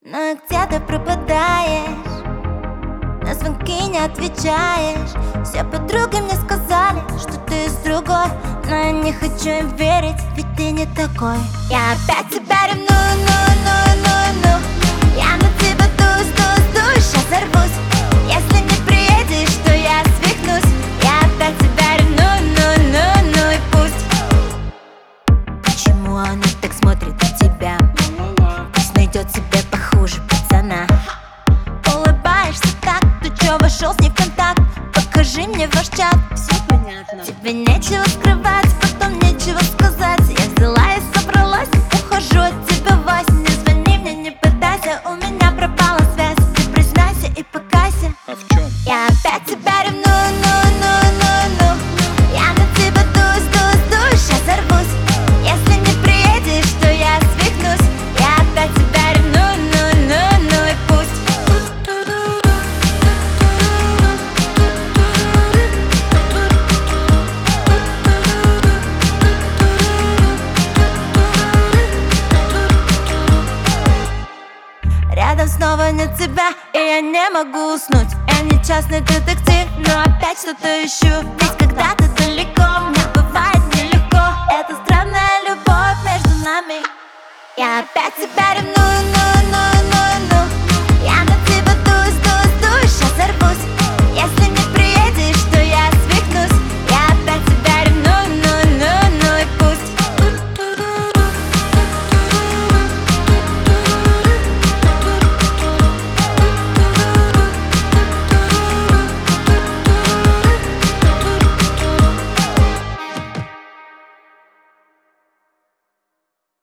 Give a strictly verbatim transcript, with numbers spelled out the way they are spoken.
Но где-то пропадаешь, на звонки не отвечаешь. Все подруги мне сказали, что ты с другой, но я не хочу им верить, ведь ты не такой. Я опять тебя ревную, ну, ну, ну, ну. Я на тебя дусь, дусь, дусь, сейчас взорвусь. Если не приедешь, то я свихнусь. Я опять тебя ревную, ну, ну, ну и пусть. Почему она так смотрит на тебя? Пусть найдет себе похуже пацана. Улыбаешься так, ты чё вошел с ней в контакт? Покажи мне ваш чат. Все понятно. Тебе нечего скрывать, потом нечего сказать. Я взяла и собралась, ухожу от тебя, Вась. Не звони мне, не пытайся, у меня пропала связь. Ты признайся и покайся. А в чем? Я опять тебя ревную, ну, ну, ну, ну. Я на тебя дусь, дусь, дусь, сейчас взорвусь. Если не приедешь, то я свихнусь. Я опять тебя ревную, ну, ну, ну и пусть. Рядом снова нет тебя, и я не могу уснуть. Я не частный детектив, но опять что-то ищу. Ведь когда ты далеко, мне бывает нелегко. Это странная любовь между нами. Я опять тебя ревную, ну,